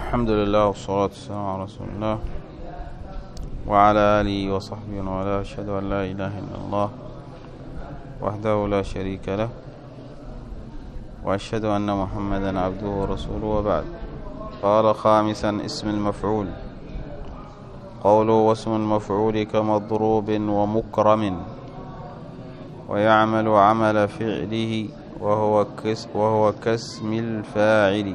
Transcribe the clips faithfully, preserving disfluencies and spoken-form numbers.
الحمد لله والصلاة والسلام على رسول الله وعلى آله وصحبه وعلى أشهد أن لا إله إلا الله وحده لا شريك له وأشهد أن محمدا عبده ورسوله وبعد. قال خامسا: اسم المفعول. قوله: واسم المفعول كمضروب ومكرم ويعمل عمل فعله وهو كس وهو كاسم الفاعل.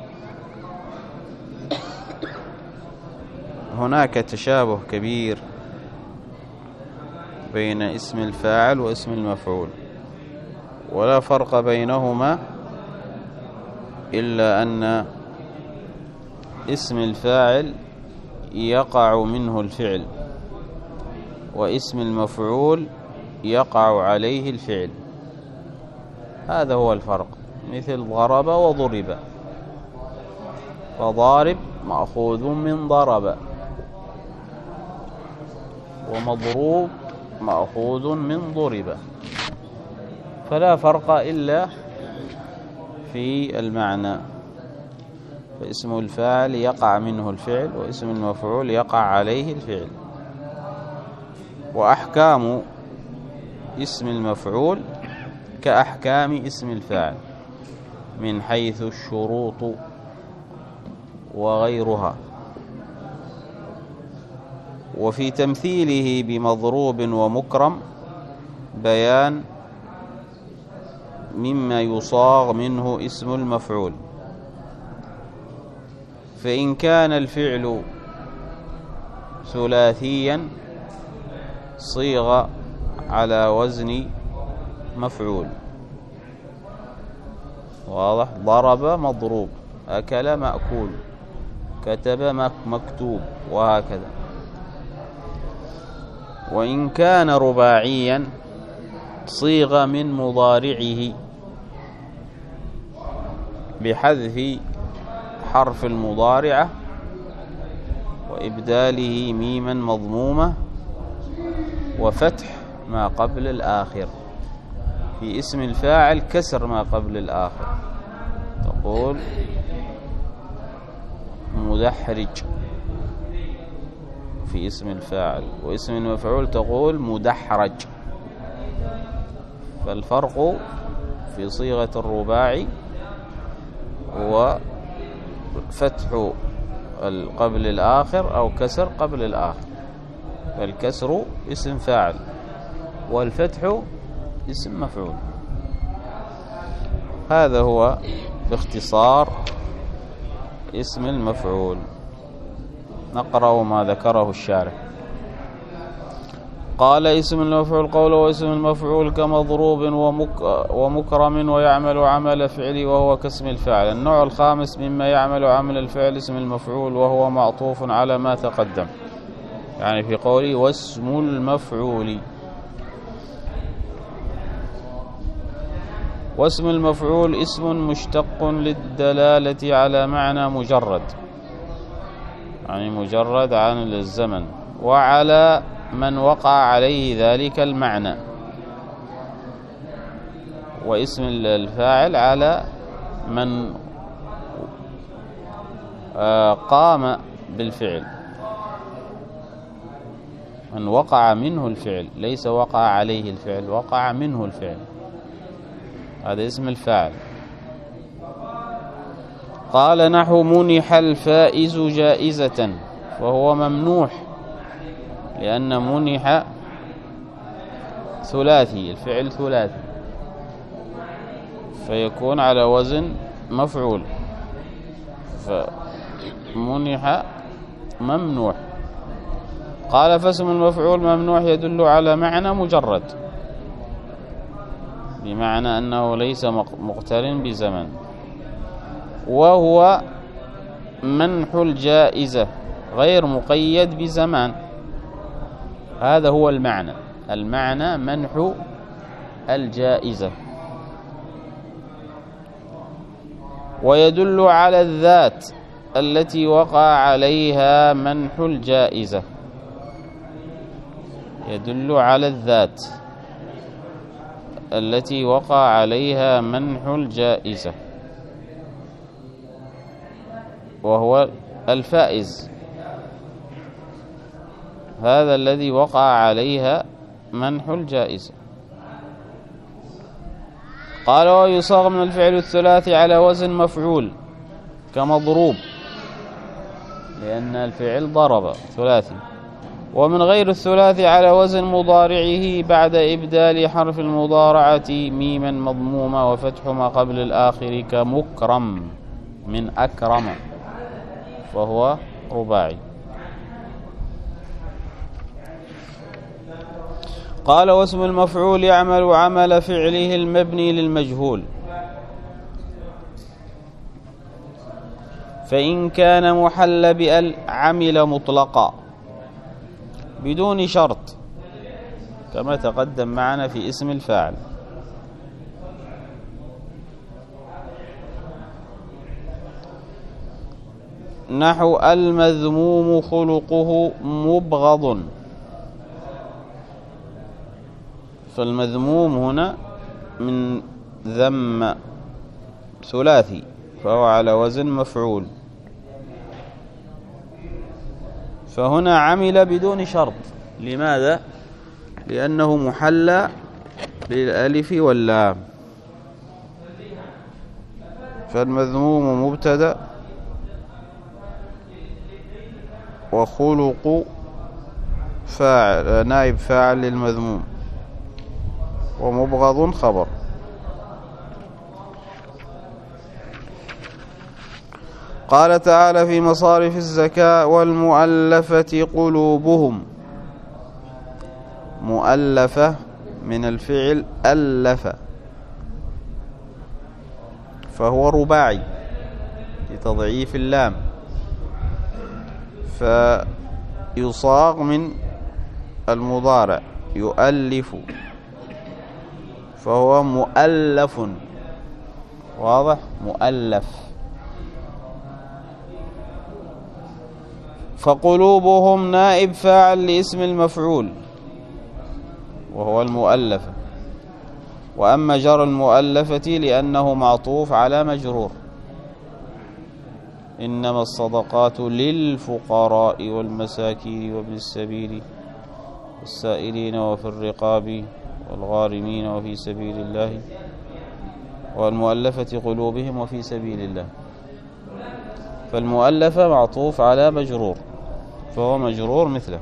هناك تشابه كبير بين اسم الفاعل واسم المفعول، ولا فرق بينهما إلا أن اسم الفاعل يقع منه الفعل، واسم المفعول يقع عليه الفعل. هذا هو الفرق. مثل ضرب وضرب، فضارب مأخوذ من ضرب، ومضروب مأخوذ من ضرب، فلا فرق إلا في المعنى. فاسم الفاعل يقع منه الفعل، واسم المفعول يقع عليه الفعل. وأحكام اسم المفعول كأحكام اسم الفاعل من حيث الشروط وغيرها. وفي تمثيله بمضروب ومكرم بيان مما يصاغ منه اسم المفعول. فإن كان الفعل ثلاثيا صيغ على وزن مفعول. واضح؟ ضرب مضروب، أكل مأكول، كتب مكتوب، وهكذا. وإن كان رباعيا صيغ من مضارعه بحذف حرف المضارعة وإبداله ميما مضمومة وفتح ما قبل الآخر. في اسم الفاعل كسر ما قبل الآخر، تقول مدحرج في اسم الفاعل، واسم المفعول تقول مدحرج. فالفرق في صيغة الرباعي وفتح قبل الآخر أو كسر قبل الآخر. فالكسر اسم فاعل والفتح اسم مفعول. هذا هو باختصار اسم المفعول. نقرأ ما ذكره الشارح. قال: اسم المفعول. قوله: واسم المفعول كمضروب ومك ومكرم ويعمل عمل فعل وهو كاسم الفاعل. النوع الخامس مما يعمل عمل الفعل اسم المفعول، وهو معطوف على ما تقدم، يعني في قوله واسم المفعول. واسم المفعول اسم مشتق للدلالة على معنى مجرد، يعني مجرد عن الزمن، وعلى من وقع عليه ذلك المعنى. واسم الفاعل على من قام بالفعل، من وقع منه الفعل، ليس وقع عليه الفعل، وقع منه الفعل. هذا اسم الفاعل. قال: نحو منح الفائز جائزة، فهو ممنوح، لأن منح ثلاثي، الفعل ثلاثي، فيكون على وزن مفعول. فمنح ممنوح. قال: فاسم المفعول ممنوح يدل على معنى مجرد، بمعنى أنه ليس مقترن بزمن، وهو منح الجائزة غير مقيد بزمان. هذا هو المعنى. المعنى منح الجائزة. ويدل على الذات التي وقع عليها منح الجائزة. يدل على الذات التي وقع عليها منح الجائزة. وهو الفائز، هذا الذي وقع عليها منح الجائزة. قال ويصاغ من الفعل الثلاثي على وزن مفعول كمضروب، لأن الفعل ضرب ثلاثي، ومن غير الثلاثي على وزن مضارعه بعد إبدال حرف المضارعة ميما مضمومة وفتح ما قبل الآخر كمكرم من أكرم، فهو رباعي. قال واسم المفعول يعمل عمل فعله المبني للمجهول، فإن كان محل بأل عمل مطلقا بدون شرط كما تقدم معنا في اسم الفاعل. نحو المذموم خلقه مبغض، فالمذموم هنا من ذم ثلاثي فهو على وزن مفعول، فهنا عمل بدون شرط. لماذا؟ لأنه محلى بالألف واللام، فالمذموم مبتدأ وخلق فاعل نائب فاعل للمذموم، ومبغض خبر. قال تعالى في مصارف الزكاة والمؤلفة قلوبهم، مؤلفة من الفعل ألف فهو رباعي لتضعيف اللام، فيصاغ من المضارع يؤلف فهو مؤلف، واضح؟ مؤلف. فقلوبهم نائب فاعل لاسم المفعول وهو المؤلفة، وأما جر المؤلفة لأنه معطوف على مجرور، إنما الصدقات للفقراء والمساكين وابن السبيل والسائلين وفي الرقاب والغارمين وفي سبيل الله والمؤلفة قلوبهم وفي سبيل الله. فالمؤلفة معطوف على مجرور فهو مجرور مثله.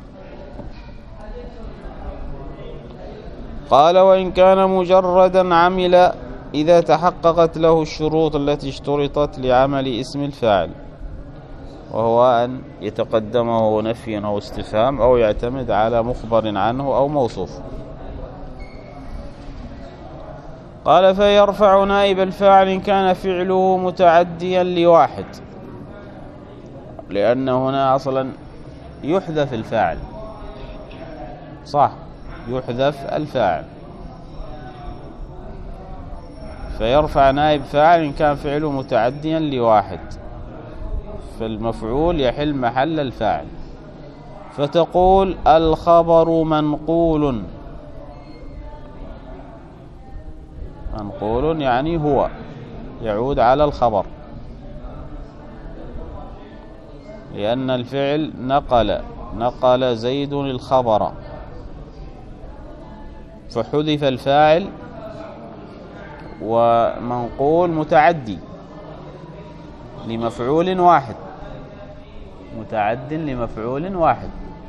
قال وإن كان مجردا عمل إذا تحققت له الشروط التي اشترطت لعمل اسم الفاعل، وهو أن يتقدمه نفي أو استفهام أو يعتمد على مخبر عنه أو موصوف. قال فيرفع نائب الفاعل إن كان فعله متعديا لواحد، لأن هنا أصلا يحذف الفاعل، صح، يحذف الفاعل، فيرفع نائب فاعل إن كان فعله متعديا لواحد، فالمفعول يحل محل الفاعل. فتقول الخبر منقول، منقول يعني هو يعود على الخبر، لأن الفعل نقل نقل زيد الخبر، فحذف الفاعل، ومنقول متعدي لمفعول واحد، متعد لمفعول واحد.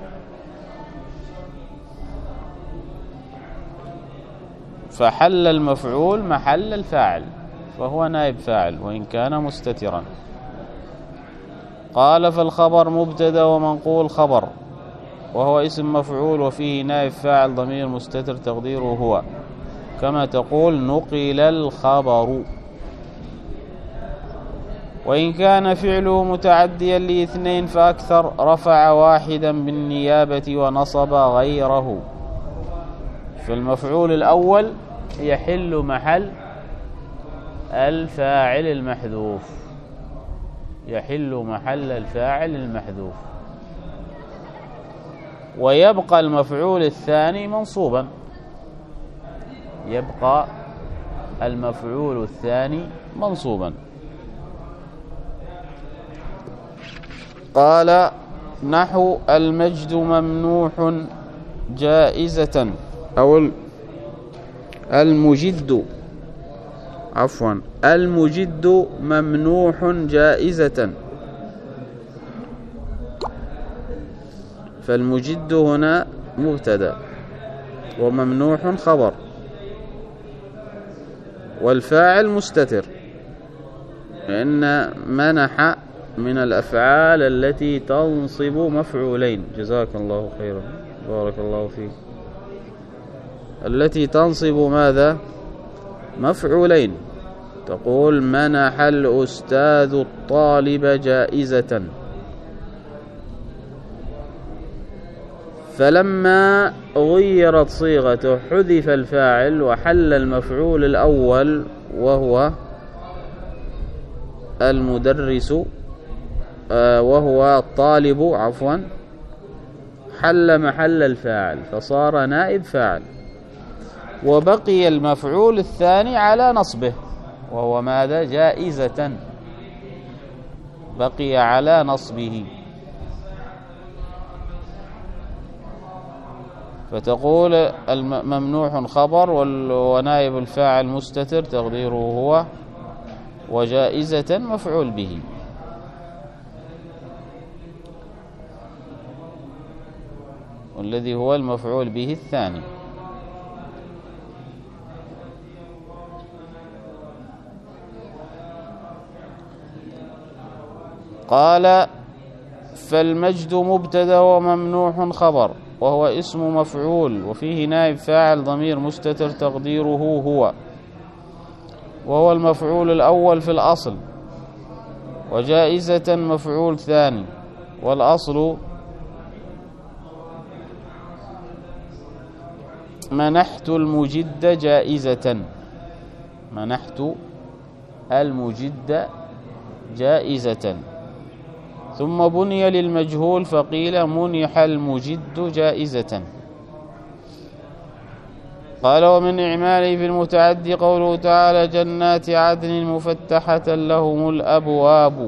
فحل المفعول محل الفاعل فهو نائب فاعل وإن كان مستترا. قال فالخبر مبتدا ومنقول خبر، وهو اسم مفعول وفيه نائب فاعل ضمير مستتر تقديره هو، كما تقول نقل الخبر. وإن كان فعله متعديا لاثنين فأكثر رفع واحدا بالنيابة ونصب غيره. فالمفعول الأول يحل محل الفاعل المحذوف، يحل محل الفاعل المحذوف، ويبقى المفعول الثاني منصوبا، يبقى المفعول الثاني منصوبا. قال نحو المجد ممنوح جائزة، أو المجد عفوا المجد ممنوح جائزة. فالمجد هنا مبتدأ وممنوح خبر، والفاعل مستتر، لأن منح من الأفعال التي تنصب مفعولين. جزاك الله خيرا، بارك الله فيك. التي تنصب ماذا؟ مفعولين. تقول منح الأستاذ الطالب جائزة. فلما غيرت صيغته حذف الفاعل وحل المفعول الأول وهو المدرس، آه وهو الطالب عفوا، حل محل الفاعل فصار نائب فاعل، وبقي المفعول الثاني على نصبه وهو ماذا؟ جائزة، بقي على نصبه. فتقول ممنوح خبر ونائب الفاعل مستتر تقديره هو، وجائزة مفعول به. والذي هو المفعول به الثاني. قال فالمجد مبتدا وممنوح خبر وهو اسم مفعول وفيه نائب فاعل ضمير مستتر تقديره هو، وهو المفعول الأول في الأصل، وجائزة مفعول ثاني، والأصل منحت المجد جائزة، منحت المجد جائزة. ثم بني للمجهول فقيل منح المجد جائزة. قال ومن إعماله في المتعدي قوله تعالى جنات عدن مفتحة لهم الأبواب،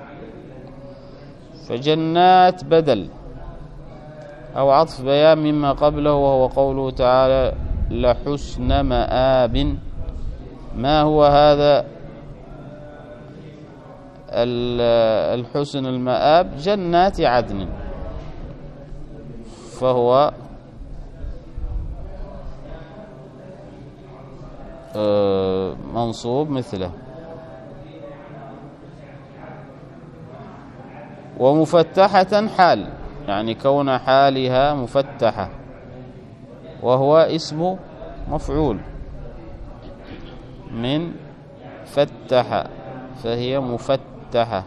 فجنات بدل أو عطف بيان مما قبله، وهو قوله تعالى لحسن مآب. ما هو هذا الحسن المآب؟ جنات عدن، فهو منصوب مثله. ومفتحة حال، يعني كون حالها مفتحة، وهو اسم مفعول من فتح، فهي مفتحة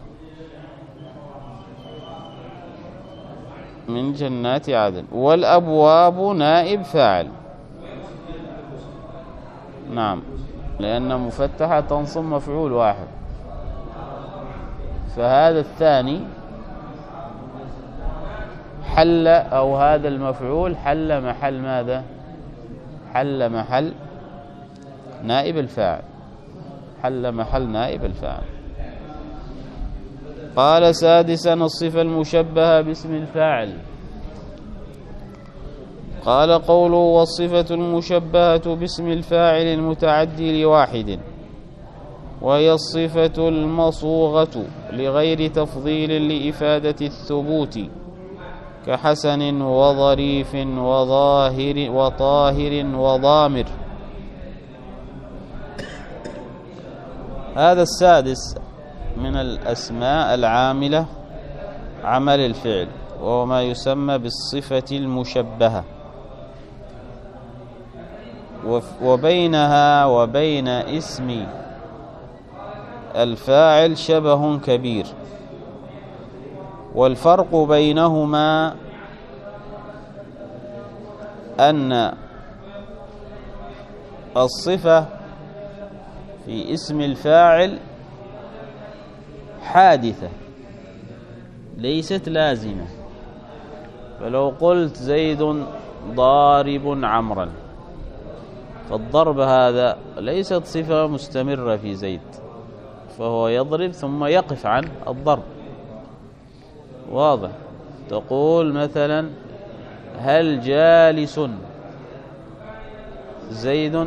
من جنات عدن. والأبواب نائب فاعل، نعم، لأن مفتحة تنصب مفعول واحد، فهذا الثاني حل، أو هذا المفعول حل محل ماذا؟ حل محل نائب الفاعل، حل محل نائب الفاعل. قال سادسا الصفة المشبهة باسم الفاعل. قال قوله والصفة المشبهة باسم الفاعل المتعدي لواحد، وهي الصفة المصوغة لغير تفضيل لإفادة الثبوت، كحسن وظريف وظاهر وطاهر وضامر. هذا السادس من الأسماء العاملة عمل الفعل، وهو ما يسمى بالصفة المشبهة، وبينها وبين اسم الفاعل شبه كبير، والفرق بينهما أن الصفة في اسم الفاعل حادثة ليست لازمة. فلو قلت زيد ضارب عمرا، فالضرب هذا ليست صفة مستمرة في زيد، فهو يضرب ثم يقف عن الضرب. واضح. تقول مثلا هل جالس زيد،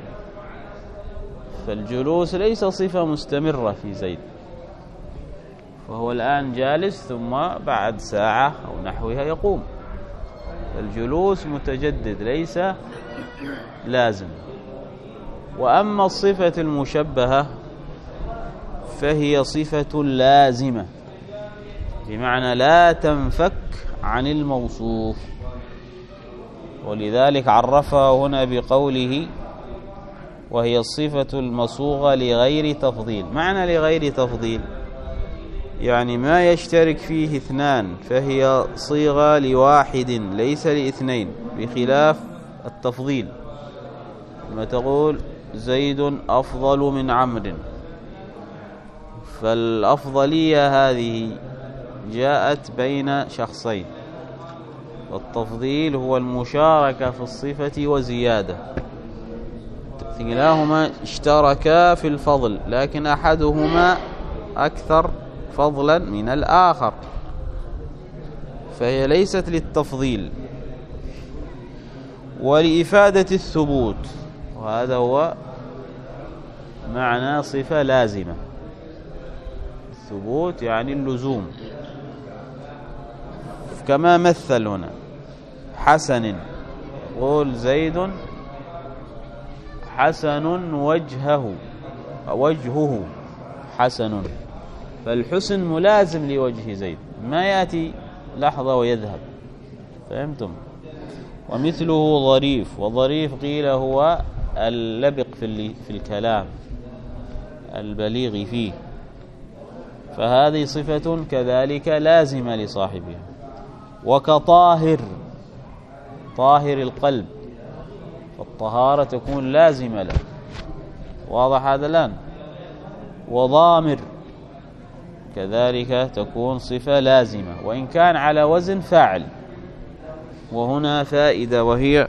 فالجلوس ليس صفة مستمرة في زيد، فهو الآن جالس ثم بعد ساعة أو نحوها يقوم. الجلوس متجدد ليس لازم. وأما الصفة المشبهة فهي صفة لازمة، بمعنى لا تنفك عن الموصوف، ولذلك عرفها هنا بقوله وهي الصفة المصوغة لغير تفضيل. معنى لغير تفضيل يعني ما يشترك فيه اثنان، فهي صيغة لواحد ليس لاثنين، بخلاف التفضيل لما تقول زيد أفضل من عمرو، فالأفضلية هذه جاءت بين شخصين، والتفضيل هو المشاركة في الصفة وزيادة. كلاهما اشتركا في الفضل، لكن أحدهما أكثر فضلا من الآخر، فهي ليست للتفضيل ولإفادة الثبوت، وهذا هو معنى صفة لازمة. الثبوت يعني اللزوم، كما مثل هنا حسن، قول زيد حسن وجهه، وجهه حسن، فالحسن ملازم لوجه زيد، ما يأتي لحظة ويذهب. فهمتم؟ ومثله ظريف، وظريف قيل هو اللبق في في الكلام البليغ فيه، فهذه صفة كذلك لازمة لصاحبها. وكطاهر، طاهر القلب، فالطهارة تكون لازمة له، واضح هذا الآن. وضامر كذلك تكون صفة لازمة، وإن كان على وزن فاعل. وهنا فائدة، وهي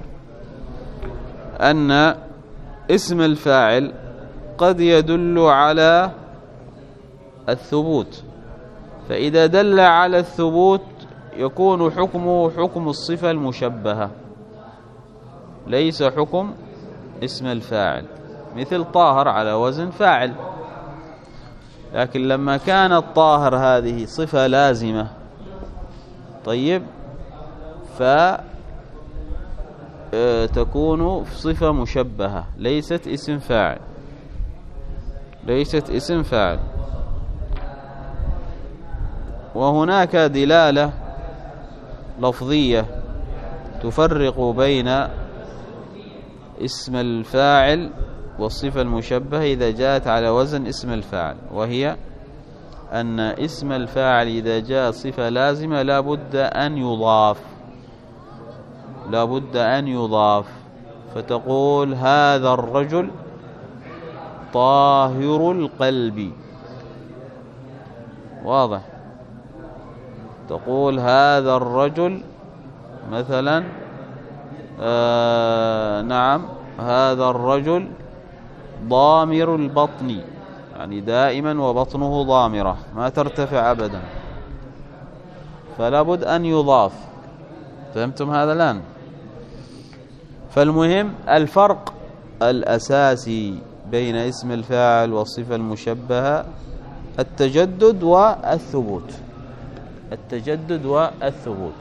أن اسم الفاعل قد يدل على الثبوت، فإذا دل على الثبوت يكون حكمه حكم الصفة المشبهة، ليس حكم اسم الفاعل. مثل طاهر على وزن فاعل، لكن لما كانت طاهر هذه صفة لازمة، طيب، فتكون صفة مشبهة ليست اسم فاعل، ليست اسم فاعل. وهناك دلالة لفظية تفرق بين اسم الفاعل والصفة المشبهة إذا جاءت على وزن اسم الفاعل، وهي أن اسم الفاعل إذا جاء صفة لازمة لا بد أن يضاف، لا بد أن يضاف. فتقول هذا الرجل طاهر القلب، واضح. تقول هذا الرجل مثلا آه نعم هذا الرجل ضامر البطن، يعني دائما وبطنه ضامرة ما ترتفع أبدا، فلا بد أن يضاف. فهمتم هذا الآن؟ فالمهم الفرق الأساسي بين اسم الفاعل والصفة المشبهة التجدد والثبوت، التجدد والثبوت.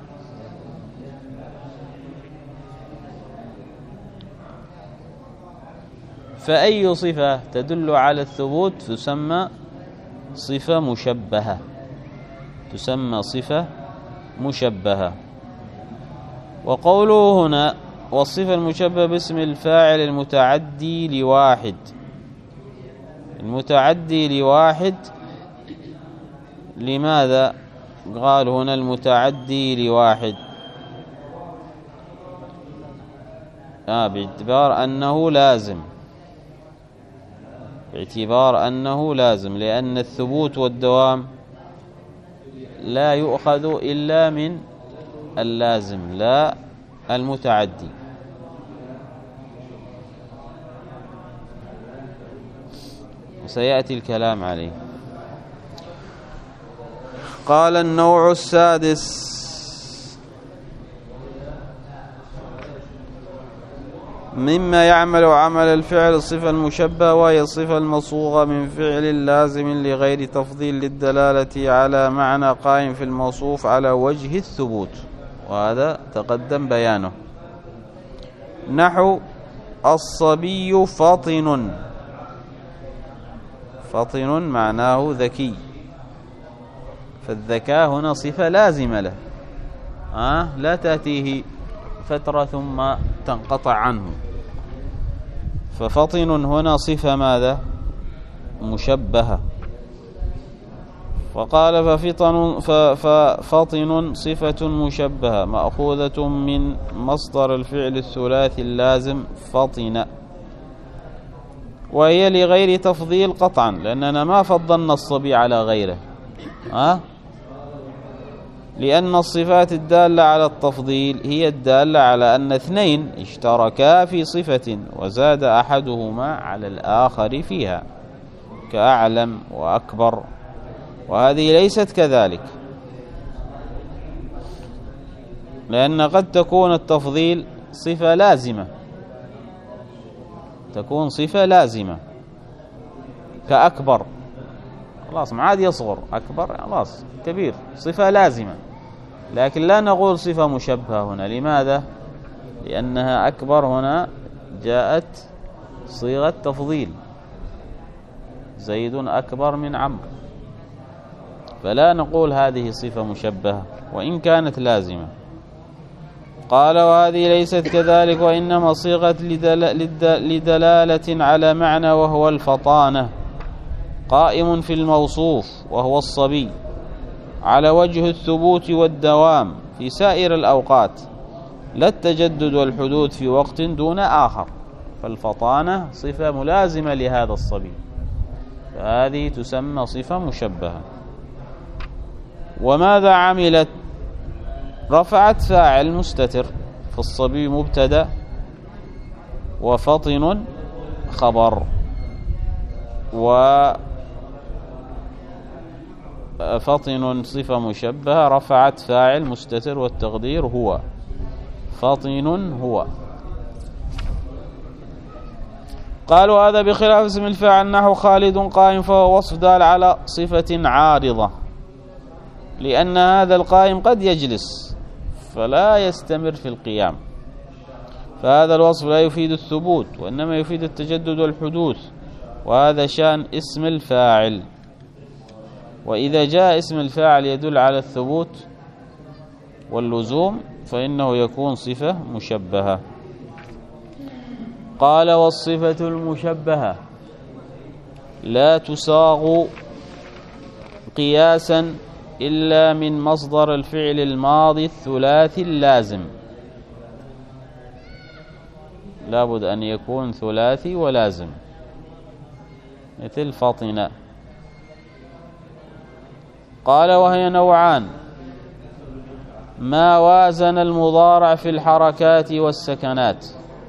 فأي صفة تدل على الثبوت تسمى صفة مشبهة، تسمى صفة مشبهة. وقوله هنا والصفة المشبهة باسم الفاعل المتعدي لواحد، المتعدي لواحد لماذا قال هنا المتعدي لواحد؟ آه باعتبار أنه لازم، باعتبار أنه لازم، لأن الثبوت والدوام لا يؤخذ إلا من اللازم لا المتعدي. وسيأتي الكلام عليه. قال النوع السادس مما يعمل عمل الفعل الصفة المشبهة، وهي الصفة المصوغة من فعل لازم لغير تفضيل للدلالة على معنى قائم في الموصوف على وجه الثبوت، وهذا تقدم بيانه. نحو الصبي فطن، فطن معناه ذكي، فالذكاء هنا صفة لازمة له، أه؟ لا تأتيه فترة ثم تنقطع عنه. ففطن هنا صفة ماذا؟ مشبهة. فقال ففطن ففطن صفة مشبهة مأخوذة من مصدر الفعل الثلاثي اللازم فطن، وهي لغير تفضيل قطعا، لأننا ما فضلنا الصبي على غيره، أه؟ لأن الصفات الدالة على التفضيل هي الدالة على أن اثنين اشتركا في صفة وزاد أحدهما على الآخر فيها، كأعلم وأكبر، وهذه ليست كذلك، لأن قد تكون التفضيل صفة لازمة، تكون صفة لازمة كأكبر، خلاص ما عاد يصغر، أكبر خلاص كبير، صفة لازمة، لكن لا نقول صفة مشبهة هنا. لماذا؟ لأنها أكبر هنا جاءت صيغة تفضيل، زيد أكبر من عمرو، فلا نقول هذه صفة مشبهة وإن كانت لازمة. قال وهذه ليست كذلك، وإنما صيغت لدلالة على معنى، وهو الفطانة، قائم في الموصوف وهو الصبي على وجه الثبوت والدوام في سائر الأوقات، لا التجدد والحدوث في وقت دون آخر، فالفطانة صفة ملازمة لهذا الصبي، فهذه تسمى صفة مشبهة. وماذا عملت؟ رفعت فاعل مستتر، فالصبي مبتدأ وفطن خبر، وفطن صفة مشبهة رفعت فاعل مستتر والتقدير هو، فطن هو. قالوا هذا بخلاف اسم الفاعل، نحو خالد قائم، فهو وصف دال على صفة عارضة، لأن هذا القائم قد يجلس فلا يستمر في القيام، فهذا الوصف لا يفيد الثبوت وإنما يفيد التجدد والحدوث، وهذا شأن اسم الفاعل. وإذا جاء اسم الفاعل يدل على الثبوت واللزوم فإنه يكون صفة مشبهة. قال والصفة المشبهة لا تساغ قياسا إلا من مصدر الفعل الماضي الثلاثي اللازم، لابد أن يكون ثلاثي ولازم، مثل فطن. قال وهي نوعان: ما وازن المضارع في الحركات والسكنات.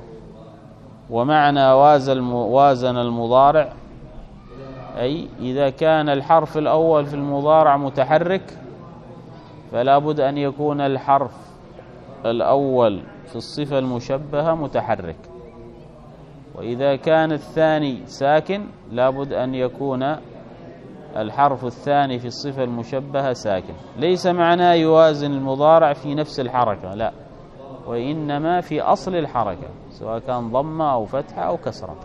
ومعنى وازن المضارع أي إذا كان الحرف الأول في المضارع متحرك فلا بد أن يكون الحرف الأول في الصفة المشبهة متحرك، وإذا كان الثاني ساكن لا بد أن يكون الحرف الثاني في الصفة المشبهة ساكن. ليس معناه يوازن المضارع في نفس الحركة، لا، وإنما في أصل الحركة سواء كان ضمة أو فتحة أو كسرة.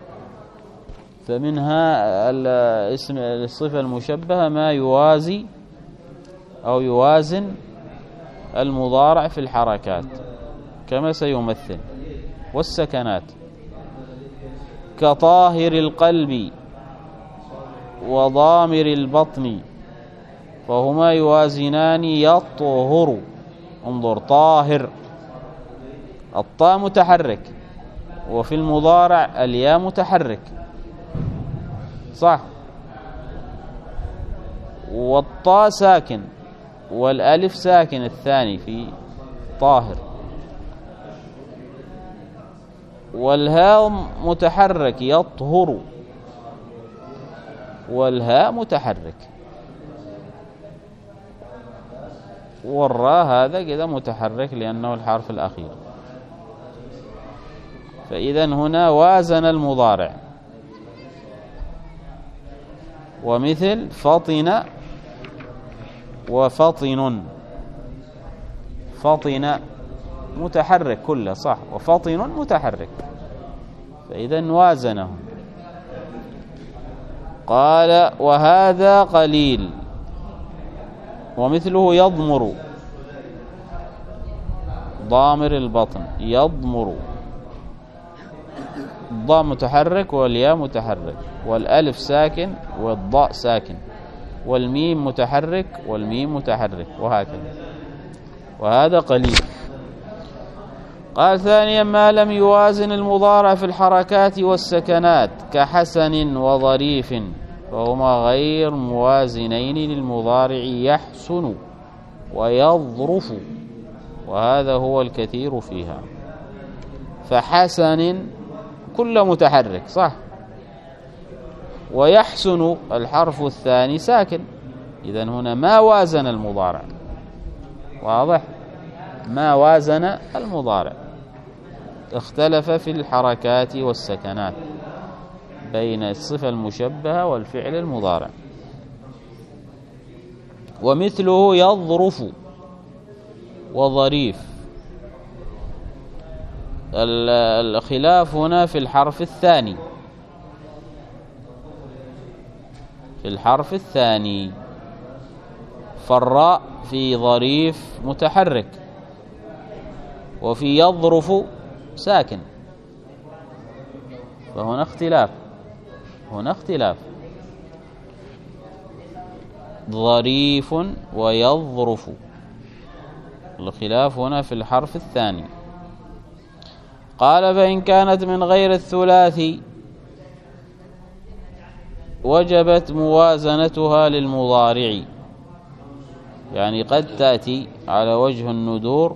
فمنها الاسم الصفة المشبهة ما يوازي أو يوازن المضارع في الحركات كما سيمثل، والسكنات كطاهر القلب وضامر البطن، فهما يوازنان يطهر. انظر، طاهر الطاء متحرك، وفي المضارع الياء متحرك، صح، والطاء ساكن والالف ساكن الثاني في طاهر، والهاء متحرك يطهر، والهاء متحرك. والراء هذا كده متحرك لأنه الحرف الأخير. فإذا هنا وازن المضارع. ومثل فطن وفطن، فطن متحرك كله صح، وفطن متحرك، فإذا وازنهم. قال وهذا قليل. ومثله يضمر، ضامر البطن، يضمر، الضاء متحرك والياء متحرك والألف ساكن والضاء ساكن والميم متحرك والميم متحرك وهكذا. وهذا قليل. قال ثانيا ما لم يوازن المضارع في الحركات والسكنات كحسن وظريف فهما غير موازنين للمضارع يحسن ويظرف، وهذا هو الكثير فيها. فحسن كل متحرك صح، ويحسن الحرف الثاني ساكن، إذن هنا ما وازن المضارع. واضح؟ ما وازن المضارع، اختلف في الحركات والسكنات بين الصفة المشبهة والفعل المضارع. ومثله يظرف وظريف. الخلاف هنا في الحرف الثاني، في الحرف الثاني. فالراء في ظريف متحرك، وفي يظرف ساكن، فهنا اختلاف، هنا اختلاف. ظريف ويظرف، الخلاف هنا في الحرف الثاني. قال فإن كانت من غير الثلاثي وجبت موازنتها للمضارع، يعني قد تأتي على وجه الندور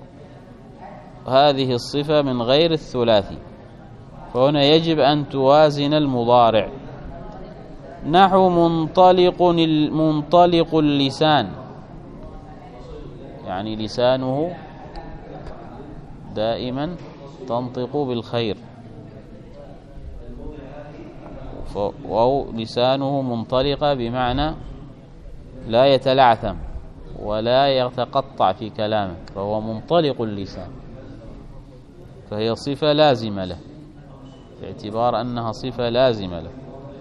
هذه الصفة من غير الثلاثي، فهنا يجب أن توازن المضارع. نحو منطلق، منطلق اللسان، يعني لسانه دائما تنطق بالخير، أو لسانه منطلقة بمعنى لا يتلعثم ولا يتقطع في كلامه، فهو منطلق اللسان، فهي صفة لازمة له باعتبار أنها صفة لازمة له.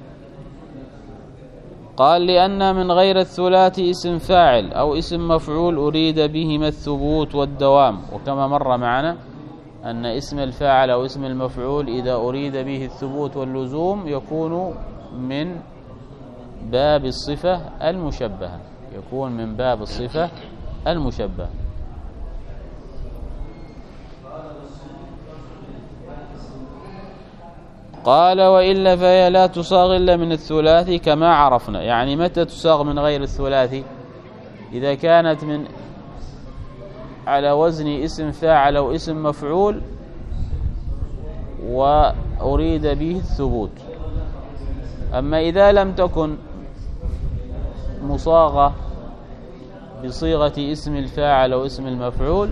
قال لأن من غير الثلاث اسم فاعل أو اسم مفعول أريد بهما الثبوت والدوام. وكما مر معنا أن اسم الفاعل أو اسم المفعول إذا أريد به الثبوت واللزوم يكون من باب الصفة المشبهة، يكون من باب الصفة المشبهة. قال وإلا فهي لا تصاغ إلا من الثلاثي كما عرفنا. يعني متى تصاغ من غير الثلاثي؟ إذا كانت من على وزن اسم فاعل أو اسم مفعول وأريد به الثبوت. أما إذا لم تكن مصاغة بصيغة اسم الفاعل أو اسم المفعول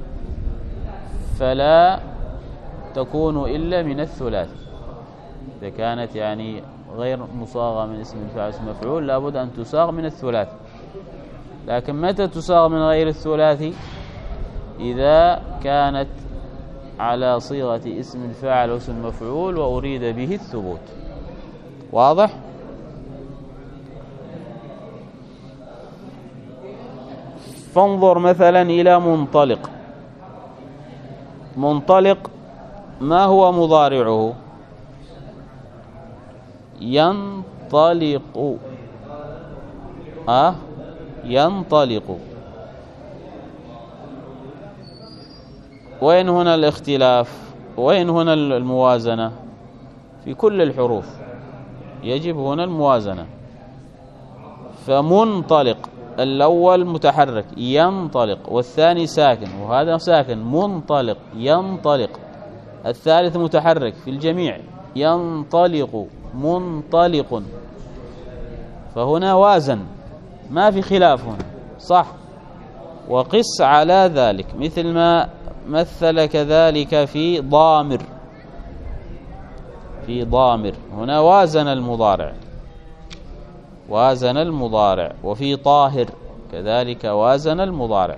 فلا تكون إلا من الثلاثي. إذا كانت يعني غير مصاغة من اسم الفاعل اسم المفعول لابد أن تصاغ من الثلاثي. لكن متى تصاغ من غير الثلاثي؟ إذا كانت على صيغة اسم الفاعل أو اسم المفعول وأريد به الثبوت. واضح؟ فانظر مثلا إلى منطلق. منطلق ما هو مضارعه؟ ينطلق. أه ينطلق. وين هنا الاختلاف؟ وين هنا الموازنة؟ في كل الحروف يجب هنا الموازنة. فمنطلق الأول متحرك ينطلق، والثاني ساكن وهذا ساكن منطلق ينطلق. الثالث متحرك في الجميع ينطلق منطلق، فهنا وازن، ما في خلاف هنا صح. وقس على ذلك مثل ما مثل كذلك في ضامر. في ضامر هنا وازن المضارع، وازن المضارع. وفي طاهر كذلك وازن المضارع.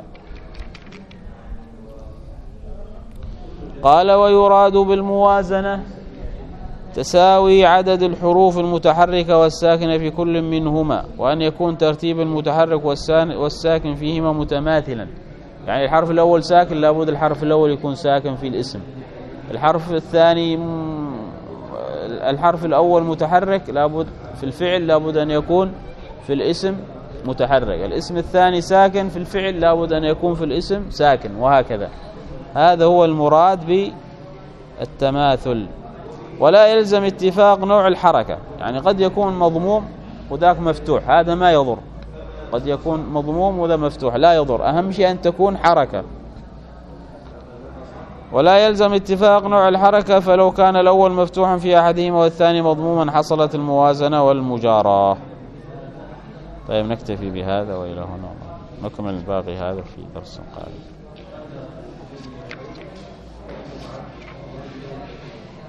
قال ويراد بالموازنة تساوي عدد الحروف المتحركة والساكنة في كل منهما، وأن يكون ترتيب المتحرك والساكن فيهما متماثلا. يعني الحرف الأول ساكن لابد الحرف الأول يكون ساكن في الاسم، الحرف الثاني الحرف الأول متحرك لابد في الفعل لابد أن يكون في الاسم متحرك، الاسم الثاني ساكن في الفعل لابد أن يكون في الاسم ساكن، وهكذا. هذا هو المراد بالتماثل. ولا يلزم اتفاق نوع الحركة، يعني قد يكون مضموم وذاك مفتوح، هذا ما يضر. قد يكون مضموم وذا مفتوح لا يضر، أهم شيء أن تكون حركة. ولا يلزم اتفاق نوع الحركة، فلو كان الأول مفتوحا في أحدهما والثاني مضموما حصلت الموازنة والمجاراة. طيب نكتفي بهذا وإلى هنا، نكمل الباقي هذا في درس قادم.